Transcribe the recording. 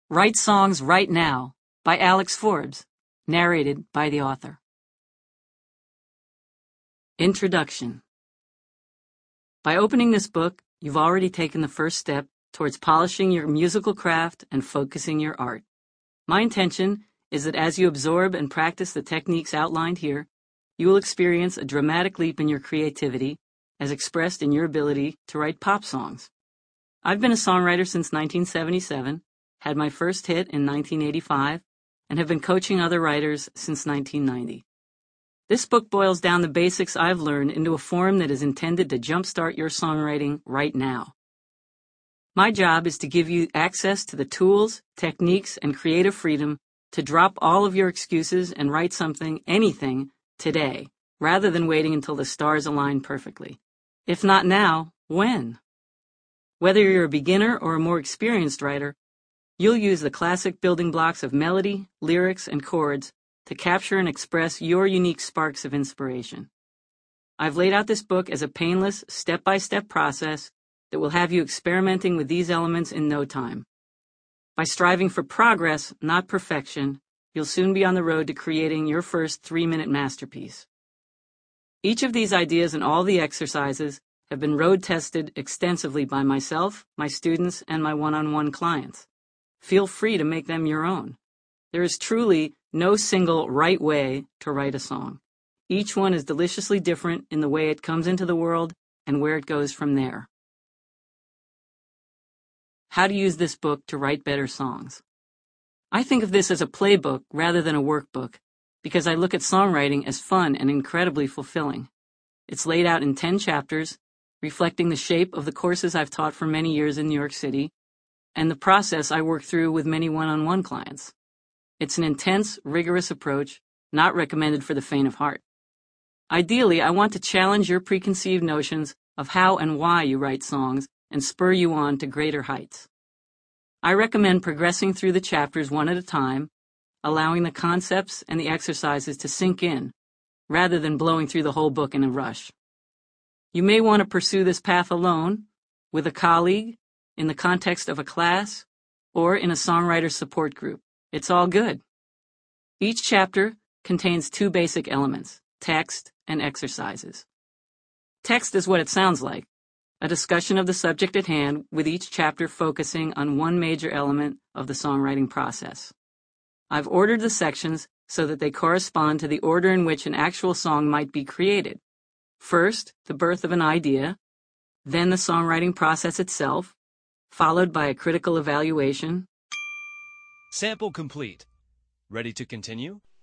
Write Songs Right Now by Alex Forbes, narrated by the author. Introduction. By opening this book, you've already taken the first step towards polishing your musical craft and focusing your art. My intention is that as you absorb and practice the techniques outlined here, you will experience a dramatic leap in your creativity as expressed in your ability to write pop songs. I've been a songwriter since 1977, had my first hit in 1985, and have been coaching other writers since 1990. This book boils down the basics I've learned into a form that is intended to jumpstart your songwriting right now. My job is to give you access to the tools, techniques, and creative freedom to drop all of your excuses and write something, anything, today, rather than waiting until the stars align perfectly. If not now, when? Whether you're a beginner or a more experienced writer, you'll use the classic building blocks of melody, lyrics, and chords to capture and express your unique sparks of inspiration. I've laid out this book as a painless, step-by-step process that will have you experimenting with these elements in no time. By striving for progress, not perfection, you'll soon be on the road to creating your first 3-minute masterpiece. Each of these ideas and all the exercises have been road-tested extensively by myself, my students, and my one-on-one clients. Feel free to make them your own. There is truly no single right way to write a song. Each one is deliciously different in the way it comes into the world and where it goes from there. How to use this book to write better songs. I think of this as a playbook rather than a workbook because I look at songwriting as fun and incredibly fulfilling. It's laid out in 10 chapters, reflecting the shape of the courses I've taught for many years in New York City and the process I work through with many one-on-one clients. It's an intense, rigorous approach, not recommended for the faint of heart. Ideally, I want to challenge your preconceived notions of how and why you write songs and spur you on to greater heights. I recommend progressing through the chapters one at a time, allowing the concepts and the exercises to sink in, rather than blowing through the whole book in a rush. You may want to pursue this path alone, with a colleague, in the context of a class, or in a songwriter support group. It's all good. Each chapter contains 2 basic elements, text and exercises. Text is what it sounds like, a discussion of the subject at hand with each chapter focusing on one major element of the songwriting process. I've ordered the sections so that they correspond to the order in which an actual song might be created. First, the birth of an idea, then the songwriting process itself, followed by a critical evaluation. Sample complete. Ready to continue?